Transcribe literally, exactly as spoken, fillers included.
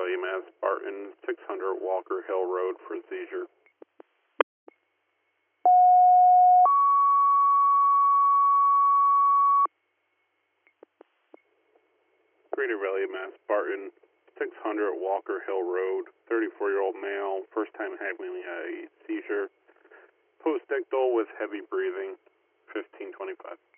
William S. Barton, six hundred Walker Hill Road for seizure. Greater William S. Barton, six hundred Walker Hill Road, thirty-four-year-old male, first time having a seizure. Post-ictal with heavy breathing, fifteen twenty-five.